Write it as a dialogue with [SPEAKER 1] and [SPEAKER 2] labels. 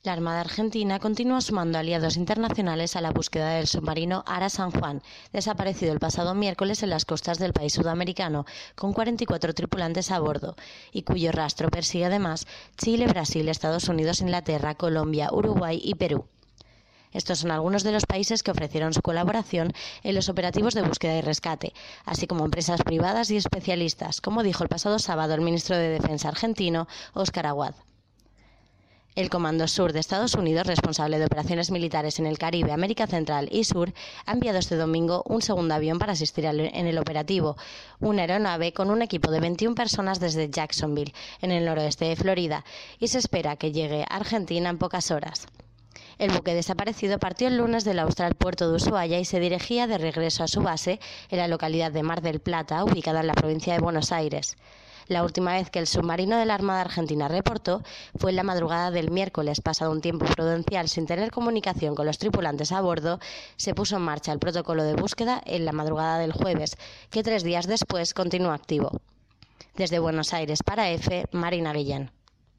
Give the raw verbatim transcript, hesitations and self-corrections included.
[SPEAKER 1] La Armada Argentina continúa sumando aliados internacionales a la búsqueda del submarino Ara San Juan, desaparecido el pasado miércoles en las costas del país sudamericano, con cuarenta y cuatro tripulantes a bordo, y cuyo rastro persigue además Chile, Brasil, Estados Unidos, Inglaterra, Colombia, Uruguay y Perú. Estos son algunos de los países que ofrecieron su colaboración en los operativos de búsqueda y rescate, así como empresas privadas y especialistas, como dijo el pasado sábado el ministro de Defensa argentino, Óscar Aguad. El Comando Sur de Estados Unidos, responsable de operaciones militares en el Caribe, América Central y Sur, ha enviado este domingo un segundo avión para asistir en el operativo, una aeronave con un equipo de veintiuna personas desde Jacksonville, en el noroeste de Florida, y se espera que llegue a Argentina en pocas horas. El buque desaparecido partió el lunes del austral puerto de Ushuaia y se dirigía de regreso a su base en la localidad de Mar del Plata, ubicada en la provincia de Buenos Aires. La última vez que el submarino de la Armada Argentina reportó fue en la madrugada del miércoles. Pasado un tiempo prudencial sin tener comunicación con los tripulantes a bordo, se puso en marcha el protocolo de búsqueda en la madrugada del jueves, que tres días después continuó activo. Desde Buenos Aires para EFE, Marina Guillén.